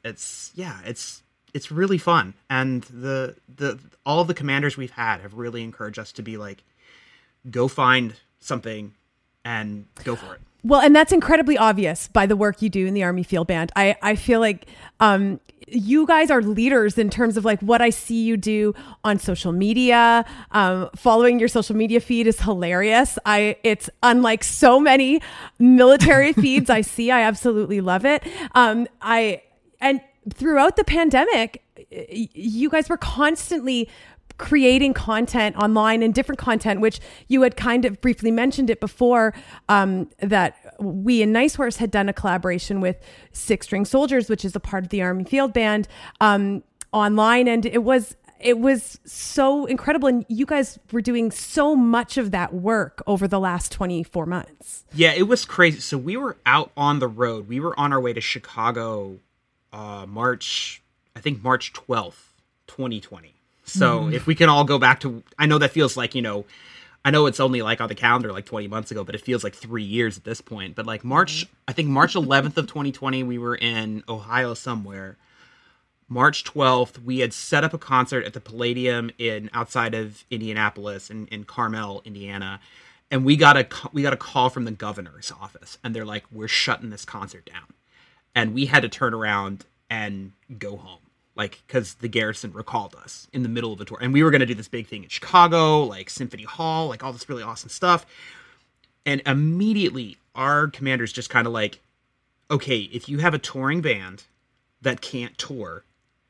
Speaker 2: really fun. And the all of the commanders we've had have really encouraged us to be like, go find something and go for it.
Speaker 3: Well, and that's incredibly obvious by the work you do in the Army Field Band. I feel like you guys are leaders in terms of like what I see you do on social media. Following your social media feed is hilarious. It's unlike so many military feeds I see. I absolutely love it. And throughout the pandemic, you guys were constantly creating content online and different content, which you had kind of briefly mentioned it before, that we in Nice Horse had done a collaboration with Six String Soldiers, which is a part of the Army Field Band, online. And it was so incredible. And you guys were doing so much of that work over the last 24 months.
Speaker 2: Yeah, it was crazy. So we were out on the road. We were on our way to Chicago, March 12th, 2020. So if we can all go back to, I know that feels like, I know it's only like on the calendar like 20 months ago, but it feels like 3 years at this point. But like March 11th of 2020, we were in Ohio somewhere. March 12th, we had set up a concert at the Palladium outside of Indianapolis in Carmel, Indiana. And we got a call from the governor's office, and they're like, we're shutting this concert down. And we had to turn around and go home. Like, because the garrison recalled us in the middle of the tour. And we were going to do this big thing in Chicago, like Symphony Hall, like all this really awesome stuff. And immediately our commanders just kind of like, okay, if you have a touring band that can't tour,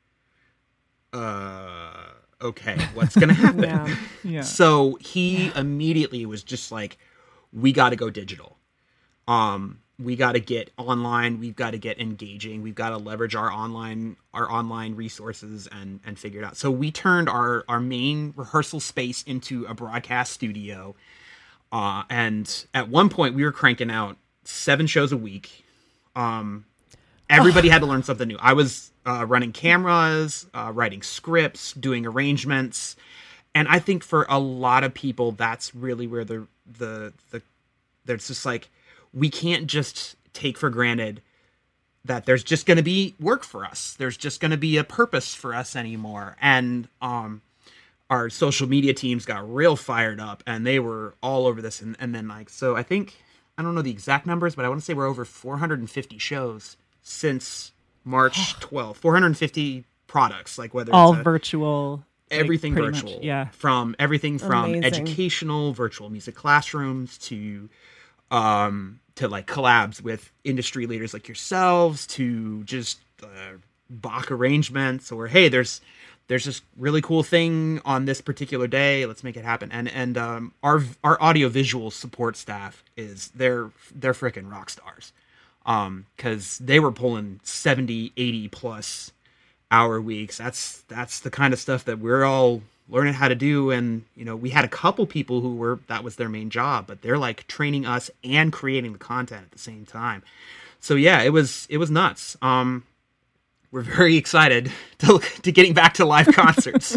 Speaker 2: okay, what's going to happen?
Speaker 1: Yeah.
Speaker 2: So he immediately was just like, we got to go digital. We got to get online. We've got to get engaging. We've got to leverage our online resources and figure it out. So we turned our main rehearsal space into a broadcast studio. And at one point we were cranking out 7 shows a week. Everybody had to learn something new. I was running cameras, writing scripts, doing arrangements. And I think for a lot of people, that's really where there's just like, we can't just take for granted that there's just going to be work for us. There's just going to be a purpose for us anymore. And our social media teams got real fired up, and they were all over this. And then like, so I think, I don't know the exact numbers, but I want to say we're over 450 shows since March 12th. 450 products, like whether
Speaker 1: all
Speaker 2: it's
Speaker 1: virtual,
Speaker 2: everything
Speaker 1: like,
Speaker 2: virtual.
Speaker 1: much, yeah.
Speaker 2: From everything from
Speaker 3: Amazing.
Speaker 2: educational virtual music classrooms to like collabs with industry leaders like yourselves, to just Bach arrangements, or hey, there's this really cool thing on this particular day, let's make it happen. And our audiovisual support staff they're freaking rock stars, because they were pulling 70, 80 plus hour weeks. That's the kind of stuff that we're all learning how to do. And we had a couple people that was their main job, but they're like training us and creating the content at the same time. So yeah, it was nuts. We're very excited to getting back to live concerts.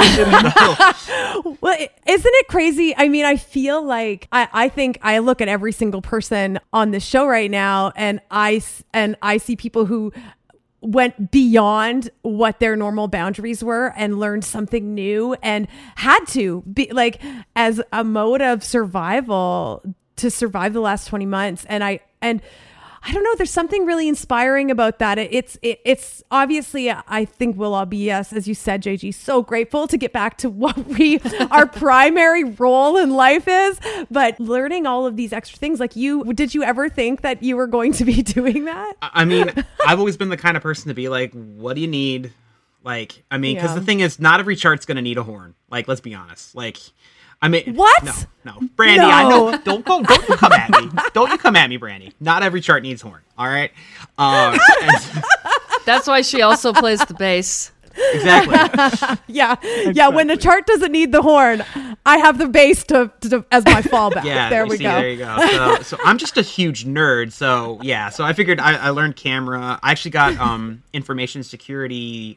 Speaker 3: Well, isn't it crazy? I mean, I feel like I think I look at every single person on this show right now, and I see people who went beyond what their normal boundaries were and learned something new and had to be like as a mode of survival to survive the last 20 months. And I don't know, there's something really inspiring about that. It's obviously, I think we'll all be, yes, as you said, JG, so grateful to get back to what our primary role in life is, but learning all of these extra things, like did you ever think that you were going to be doing that?
Speaker 2: I mean, I've always been the kind of person to be like, what do you need? Like, I mean, because
Speaker 3: Yeah.
Speaker 2: the thing is, not every chart's going to need a horn. Like, let's be honest. Like, I mean,
Speaker 3: What?
Speaker 2: No, Brandy,
Speaker 3: No.
Speaker 2: I know. Don't you come at me. Don't you come at me, Brandy. Not every chart needs horn. All right. And-
Speaker 5: That's why she also plays the bass.
Speaker 2: exactly.
Speaker 3: Yeah. When the chart doesn't need the horn, I have the bass to as my fallback.
Speaker 2: Yeah.
Speaker 3: There we
Speaker 2: see,
Speaker 3: go.
Speaker 2: There you go. So I'm just a huge nerd. So yeah. So I figured I learned camera. I actually got information security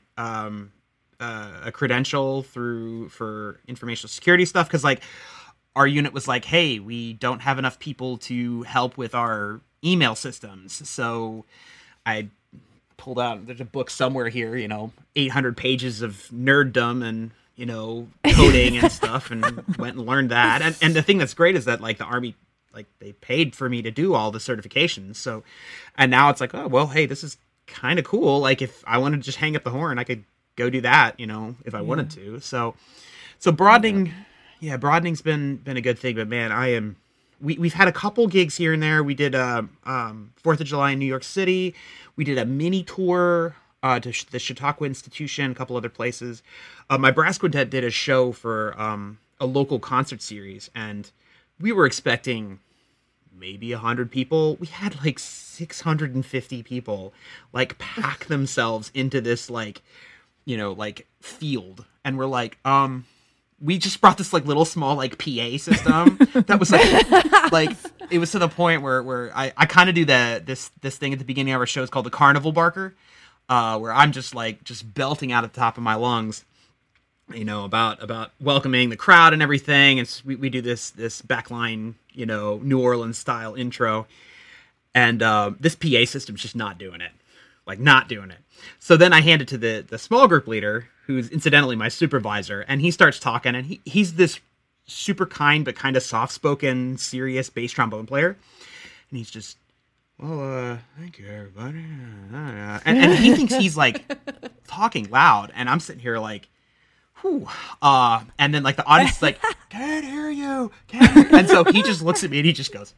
Speaker 2: a credential for informational security stuff, because like our unit was like, hey, we don't have enough people to help with our email systems. So I pulled out, there's a book somewhere here, 800 pages of nerddom and coding and stuff, and went and learned that. And the thing that's great is that like the Army, like they paid for me to do all the certifications. So, and now it's like, oh well, hey, this is kind of cool. Like if I wanted to just hang up the horn, I could go do that, if I wanted to. So broadening's been a good thing. But man, we've had a couple gigs here and there. We did 4th of July in New York City. We did a mini tour to the Chautauqua Institution, a couple other places. My brass quintet did a show for a local concert series, and we were expecting maybe 100 people. We had like 650 people like pack themselves into this like field, and we're like, we just brought this like little small like PA system that was like it was to the point where I kind of do this thing at the beginning of our shows called the Carnival Barker, where I'm just belting out at the top of my lungs, about welcoming the crowd and everything. And we do this backline, New Orleans style intro, and this PA system's just not doing it. Like not doing it. So then I hand it to the small group leader, who's incidentally my supervisor, and he starts talking, and he's this super kind but kind of soft-spoken, serious bass trombone player. And he's just, well, thank you, everybody. And he thinks he's like talking loud, and I'm sitting here like, whew. And then like the audience is like, can't hear you. And so he just looks at me and he just goes,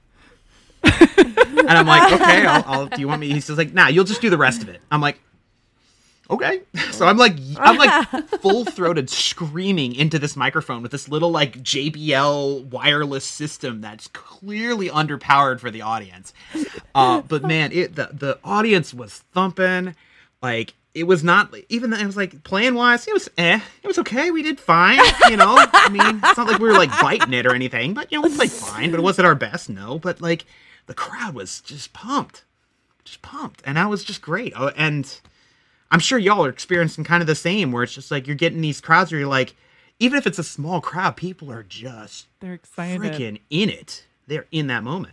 Speaker 2: and I'm like, okay, I'll do you want me? He says like, nah, you'll just do the rest of it. I'm like, okay. So I'm like full-throated screaming into this microphone with this little like JBL wireless system that's clearly underpowered for the audience. But man, the audience was thumping. Like it was not even, it was like playing wise, it was okay. We did fine. I mean, it's not like we were like biting it or anything, but we played fine, but it wasn't our best. No, but like the crowd was just pumped. And that was just great. Oh, and I'm sure y'all are experiencing kind of the same, where it's just like you're getting these crowds where you're like, even if it's a small crowd, people are just
Speaker 1: They're excited.
Speaker 2: freaking in it. They're in that moment.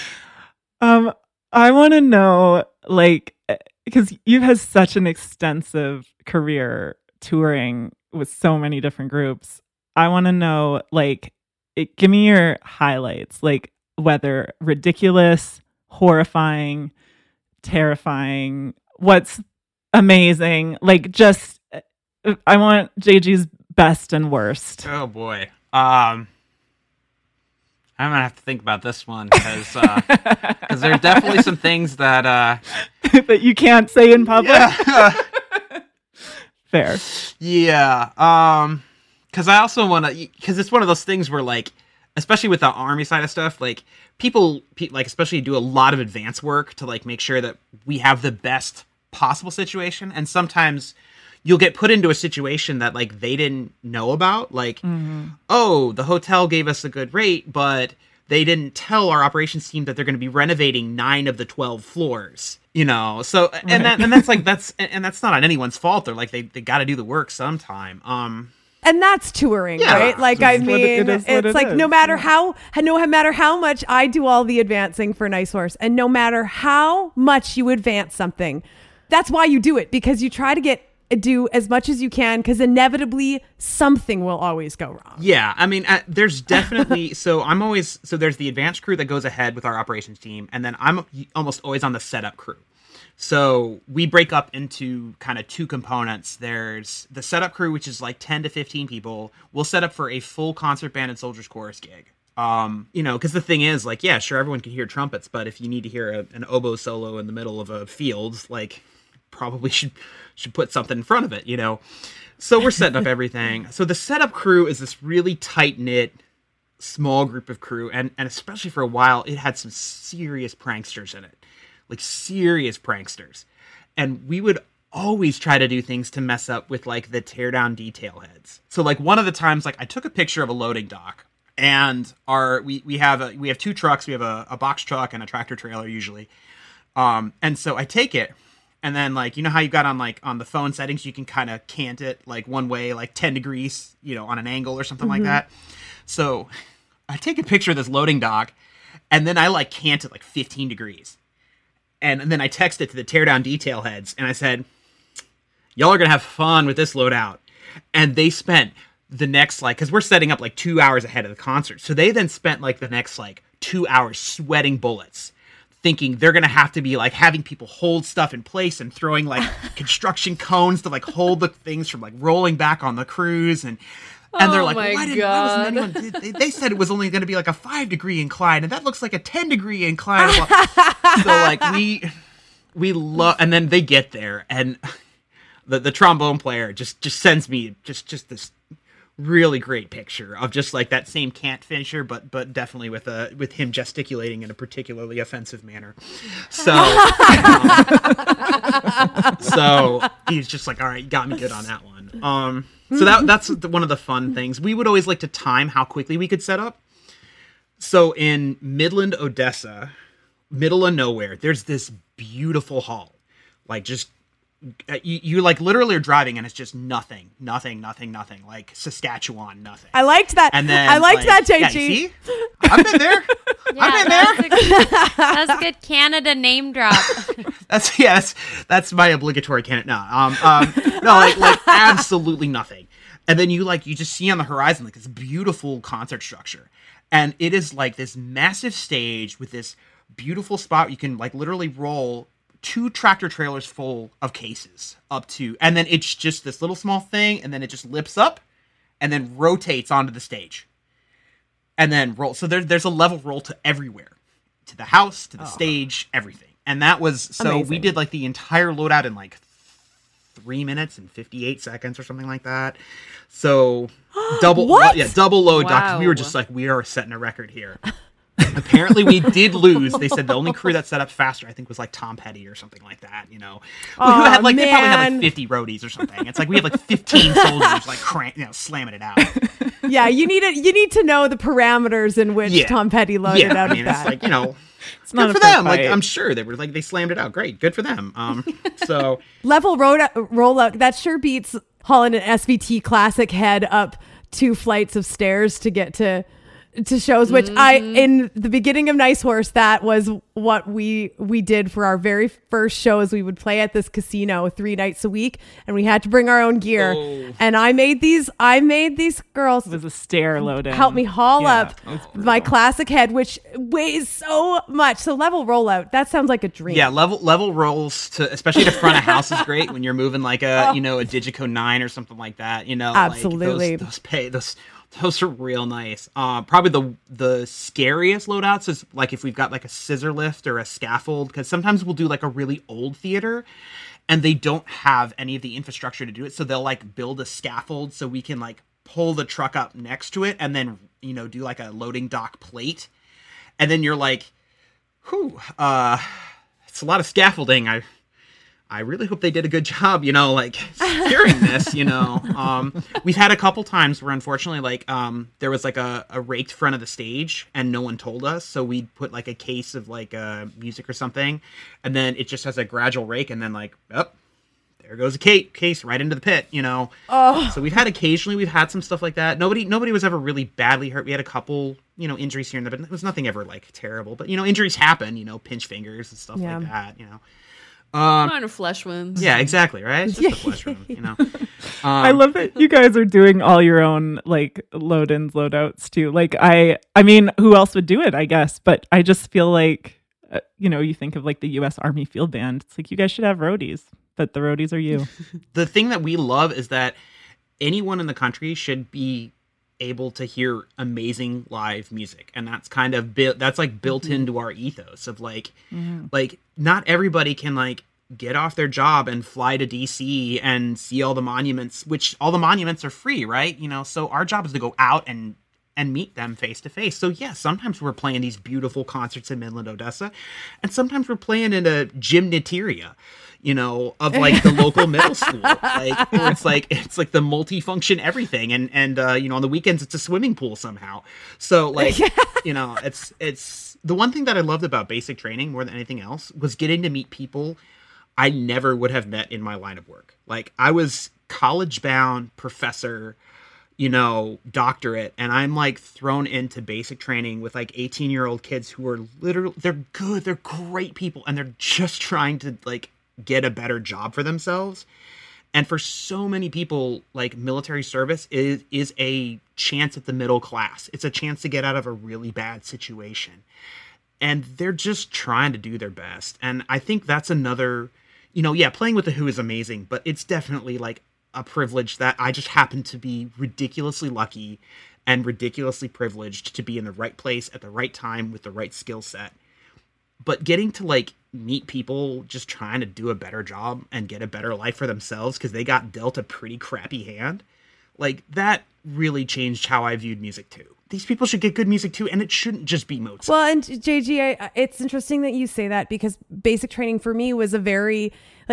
Speaker 1: I want to know, like, because you've had such an extensive career touring with so many different groups. I want to know, like, give me your highlights, like whether ridiculous, horrifying, terrifying, what's amazing, like just I want JG's best and worst.
Speaker 2: Oh boy. I'm gonna have to think about this one because there are definitely some things that
Speaker 1: that you can't say in public.
Speaker 2: yeah.
Speaker 1: Fair.
Speaker 2: Yeah. Because I also want to, because it's one of those things where, like, especially with the Army side of stuff, like people like especially do a lot of advance work to like make sure that we have the best possible situation, and sometimes you'll get put into a situation that like they didn't know about, like, oh, the hotel gave us a good rate, but they didn't tell our operations team that they're going to be renovating 9 of the 12 floors, you know. So and that's like that's not on anyone's fault. They're like they got to do the work sometime.
Speaker 3: And that's touring,
Speaker 2: Yeah.
Speaker 3: right? Like, I mean, it's like no matter how much I do all the advancing for Nice Horse, and no matter how much you advance something, that's why you do it, because you try to do as much as you can, because inevitably something will always go wrong.
Speaker 2: Yeah, I mean, there's definitely so there's the advanced crew that goes ahead with our operations team, and then I'm almost always on the setup crew. So we break up into kind of 2 components. There's the setup crew, which is like 10 to 15 people. We'll set up for a full concert band and soldiers chorus gig. You know, because the thing is, like, yeah, sure, everyone can hear trumpets, but if you need to hear an oboe solo in the middle of a field, like, probably should put something in front of it, you know? So we're setting up everything. So the setup crew is this really tight-knit, small group of crew, and especially for a while, it had some serious pranksters in it. Like, serious pranksters. And we would always try to do things to mess up with, like, the teardown detail heads. So, like, one of the times, like, I took a picture of a loading dock, and we have 2 trucks. We have a box truck and a tractor trailer, usually. And so I take it, and then, like, you know how you got on the phone settings, you can kind of cant it, like, one way, like 10 degrees, you know, on an angle or something like that. So I take a picture of this loading dock, and then I, like, cant it, like, 15 degrees. And then I texted it to the teardown detail heads, and I said, y'all are going to have fun with this loadout. And they spent the next, like, because we're setting up, like, 2 hours ahead of the concert. So they then spent, like, the next, like, 2 hours sweating bullets, thinking they're going to have to be, like, having people hold stuff in place and throwing, like, construction cones to, like, hold the things from, like, rolling back on the crews. And they're like,
Speaker 5: my
Speaker 2: why wasn't
Speaker 5: God.
Speaker 2: anyone, they said it was only going to be like a 5-degree incline, and that looks like a 10-degree incline. So, like, we love, and then they get there, and the trombone player just sends me just this really great picture of just like that same cant finisher, but definitely with him gesticulating in a particularly offensive manner. So so he's just like, all right, you got me good on that one. So that's one of the fun things. We would always like to time how quickly we could set up. So in Midland, Odessa, middle of nowhere, there's this beautiful hall. Like, just you like literally are driving and it's just nothing. Like Saskatchewan, nothing.
Speaker 3: I liked that.
Speaker 2: And then
Speaker 3: I liked that, JG.
Speaker 2: Yeah, you see? I've been there. I've been there.
Speaker 4: That's a good Canada name drop.
Speaker 2: That's my obligatory Canada. No, like absolutely nothing. And then you just see on the horizon like this beautiful concert structure, and it is like this massive stage with this beautiful spot. You can like literally roll 2 tractor trailers full of cases up to, and then it's just this little small thing, and then it just lifts up and then rotates onto the stage and then roll. So there's a level roll to everywhere, to the house, to the stage, everything. And that was, so
Speaker 3: amazing.
Speaker 2: We did like the entire loadout in like 3 minutes and 58 seconds or something like that. So double load
Speaker 5: Wow.
Speaker 2: dock. We were just like, we are setting a record here. Apparently we did lose. They said the only crew that set up faster, I think, was like Tom Petty or something like that, you know. Who had like, they probably had like 50 roadies or something. It's like we had like 15 soldiers like slamming it out.
Speaker 3: Yeah, you need to know the parameters in which Tom Petty loaded out of that.
Speaker 2: It's like, you know,
Speaker 1: It's not
Speaker 2: good for them. Like, I'm sure they slammed it out. Great, good for them. So
Speaker 3: Level rollout that sure beats hauling an SVT classic head up 2 flights of stairs to get to shows, which in the beginning of Nice Horse, that was what we did for our very first shows. We would play at this casino 3 nights a week, and we had to bring our own gear.
Speaker 2: Oh.
Speaker 3: And I made these girls
Speaker 1: It was a stair load in.
Speaker 3: help me haul
Speaker 1: Yeah,
Speaker 3: up
Speaker 1: it was brutal.
Speaker 3: my classic head, which weighs so much. So level rollout, that sounds like a dream.
Speaker 2: Yeah, level rolls to, especially to front of house, is great when you're moving like a a Digico 9 or something like that.
Speaker 3: Absolutely.
Speaker 2: Like those are real nice. Probably the scariest loadouts is like if we've got like a scissor lift or a scaffold, because sometimes we'll do like a really old theater and they don't have any of the infrastructure to do it, so they'll like build a scaffold so we can like pull the truck up next to it and then do like a loading dock plate, and then you're like, whew, it's a lot of scaffolding. I really hope they did a good job, like securing this, We've had a couple times where unfortunately, like, there was like a raked front of the stage and no one told us. So we'd put like a case of like music or something, and then it just has a gradual rake, and then like, there goes a case right into the pit, So we've had some stuff like that. Nobody was ever really badly hurt. We had a couple, injuries here and there, but it was nothing ever like terrible. But, injuries happen, pinch fingers and stuff like that,
Speaker 5: Minor flesh wounds.
Speaker 2: Yeah, exactly, right? It's just a flesh wound,
Speaker 1: I love that you guys are doing all your own like load-ins, load-outs too. Like I mean, who else would do it, I guess, but I just feel like you think of like the US Army Field Band. It's like you guys should have roadies, but the roadies are you.
Speaker 2: The thing that we love is that anyone in the country should be able to hear amazing live music, and that's kind of that's like built into our ethos of like not everybody can like get off their job and fly to DC and see all the monuments, which all the monuments are free, right? So our job is to go out and meet them face to face. So yeah, sometimes we're playing these beautiful concerts in Midland, Odessa, and sometimes we're playing in a gymnateria, of like the local middle school, like where it's like the multifunction everything, and on the weekends it's a swimming pool somehow. So like it's the one thing that I loved about basic training more than anything else was getting to meet people I never would have met in my line of work. Like I was college bound professor, doctorate, and I'm like thrown into basic training with like 18-year-old kids who are literally, they're good, they're great people, and they're just trying to like get a better job for themselves. And for so many people, like military service is a chance at the middle class. It's a chance to get out of a really bad situation. And they're just trying to do their best. And I think that's another, playing with the Who is amazing, but it's definitely like a privilege that I just happen to be ridiculously lucky and ridiculously privileged to be in the right place at the right time with the right skill set. But getting to like meet people just trying to do a better job and get a better life for themselves because they got dealt a pretty crappy hand, like that really changed how I viewed music too. These people should get good music too, and it shouldn't just be Mozart.
Speaker 3: Well, and JG, it's interesting that you say that, because basic training for me was a very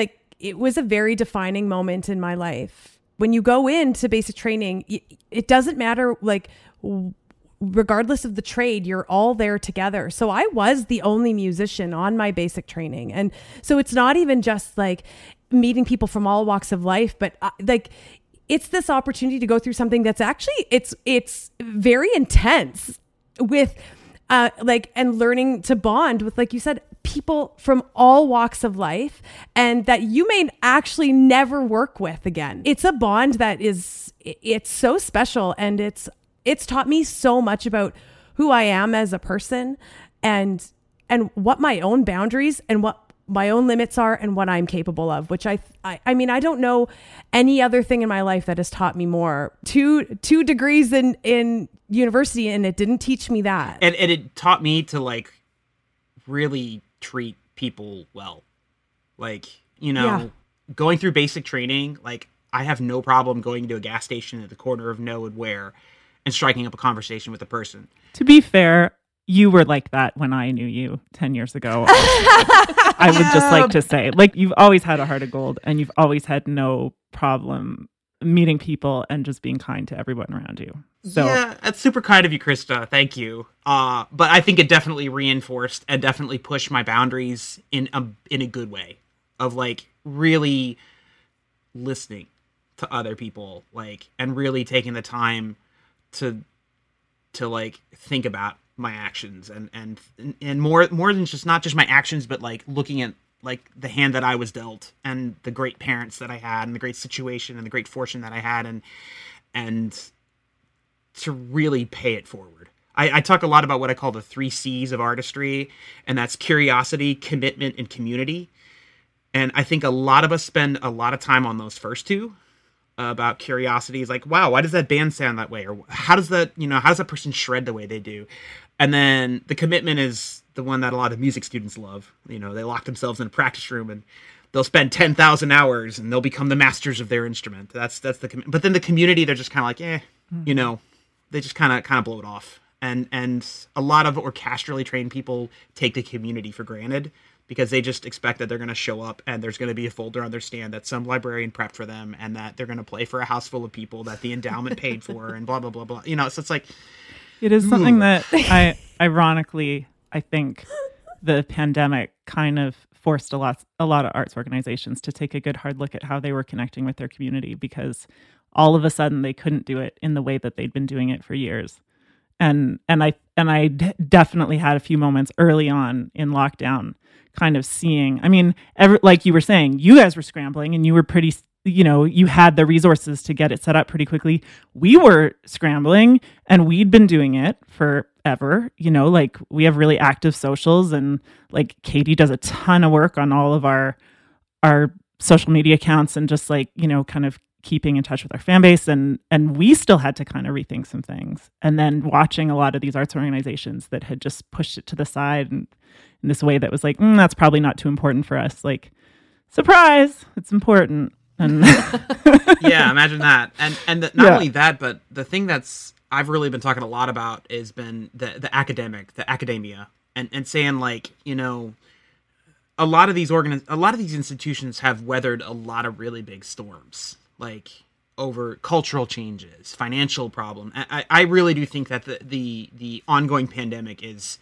Speaker 3: defining moment in my life. When you go into basic training, it doesn't matter, like, regardless of the trade, you're all there together. So I was the only musician on my basic training. And so it's not even just like meeting people from all walks of life, but like it's this opportunity to go through something that's actually, it's very intense with and learning to bond with, like you said, people from all walks of life, and that you may actually never work with again. It's a bond that it's so special, and it's taught me so much about who I am as a person, and what my own boundaries and what my own limits are and what I'm capable of, which I mean, I don't know any other thing in my life that has taught me more. Two degrees in university, and it didn't teach me that.
Speaker 2: And it taught me to like really treat people well. Like, going through basic training, like I have no problem going to a gas station at the corner of No and Where and striking up a conversation with a person.
Speaker 1: To be fair, you were like that when I knew you 10 years ago. I would just like to say, like, you've always had a heart of gold, and you've always had no problem meeting people and just being kind to everyone around you. So
Speaker 2: yeah, that's super kind of you, Krista. Thank you. But I think it definitely reinforced and definitely pushed my boundaries in a good way of like really listening to other people, like, and really taking the time to like think about my actions and more than just not just my actions, but like looking at like the hand that I was dealt and the great parents that I had and the great situation and the great fortune that I had and to really pay it forward. I talk a lot about what I call the 3 C's of artistry, and that's curiosity, commitment, and community. And I think a lot of us spend a lot of time on those first two. About curiosity is like, wow, why does that band sound that way? Or how does that person shred the way they do? And then the commitment is the one that a lot of music students love. They lock themselves in a practice room and they'll spend 10,000 hours and they'll become the masters of their instrument. That's the commitment. But then the community, they're just kind of like, they just kind of blow it off. And a lot of orchestrally trained people take the community for granted because they just expect that they're going to show up and there's going to be a folder on their stand that some librarian prepped for them and that they're going to play for a house full of people that the endowment paid for and blah, blah, blah, blah. So it's like...
Speaker 1: It is something that ironically, I think the pandemic kind of forced a lot of arts organizations to take a good hard look at how they were connecting with their community because all of a sudden they couldn't do it in the way that they'd been doing it for years. And I definitely had a few moments early on in lockdown kind of seeing, like you were saying, you guys were scrambling and you were pretty, you had the resources to get it set up pretty quickly. We were scrambling and we'd been doing it forever, like we have really active socials and like Katie does a ton of work on all of our social media accounts and just like, kind of keeping in touch with our fan base and we still had to kind of rethink some things. And then watching a lot of these arts organizations that had just pushed it to the side and in this way that was like, that's probably not too important for us. Like, surprise, it's important. And
Speaker 2: yeah, imagine that. And not only that, but the thing that's I've really been talking a lot about has been the academia and saying like, a lot of these institutions have weathered a lot of really big storms. Like over cultural changes, financial problem. I really do think that the ongoing pandemic is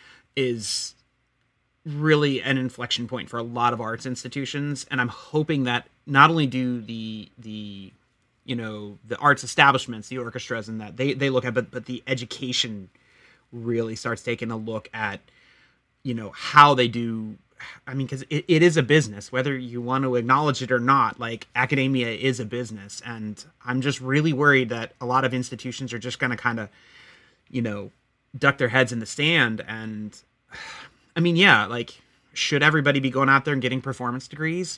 Speaker 2: really an inflection point for a lot of arts institutions, and I'm hoping that not only do the arts establishments, the orchestras, and that they look at, but the education really starts taking a look at how they do. Because it is a business, whether you want to acknowledge it or not. Like academia is a business, and I'm just really worried that a lot of institutions are just going to kind of, duck their heads in the sand. And like, should everybody be going out there and getting performance degrees?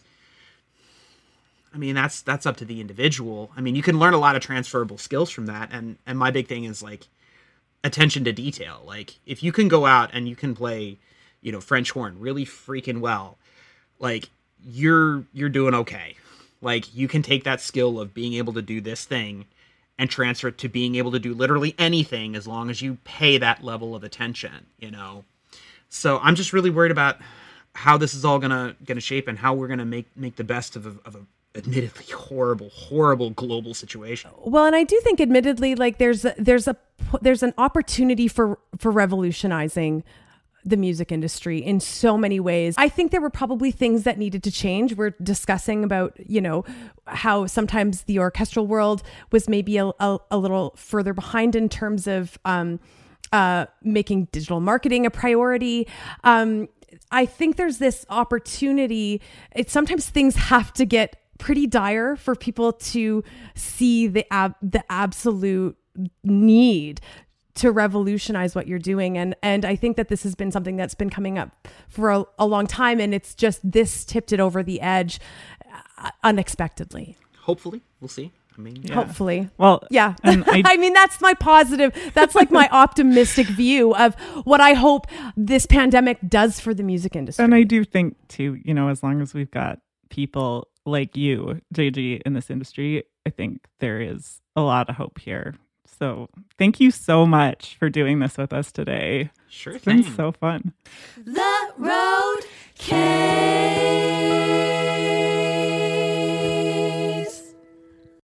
Speaker 2: That's up to the individual. You can learn a lot of transferable skills from that, and my big thing is like attention to detail. Like if you can go out and you can play French horn really freaking well, like you're doing okay. Like you can take that skill of being able to do this thing and transfer it to being able to do literally anything as long as you pay that level of attention, So I'm just really worried about how this is all gonna shape and how we're gonna make the best of a admittedly horrible global situation.
Speaker 3: Well, and I do think admittedly like there's an opportunity for revolutionizing the music industry in so many ways. I think there were probably things that needed to change. We're discussing about, how sometimes the orchestral world was maybe a little further behind in terms of making digital marketing a priority. I think there's this opportunity. Sometimes things have to get pretty dire for people to see the absolute need to revolutionize what you're doing. And I think that this has been something that's been coming up for a long time. And it's just this tipped it over the edge unexpectedly.
Speaker 2: Hopefully. We'll see.
Speaker 3: Hopefully.
Speaker 1: Well,
Speaker 3: yeah. That's my positive. That's like my optimistic view of what I hope this pandemic does for the music industry.
Speaker 1: And I do think too, as long as we've got people like you, JG, in this industry, I think there is a lot of hope here. So thank you so much for doing this with us today.
Speaker 2: Sure
Speaker 1: It's
Speaker 2: thing.
Speaker 1: been so fun.
Speaker 5: The Road Case.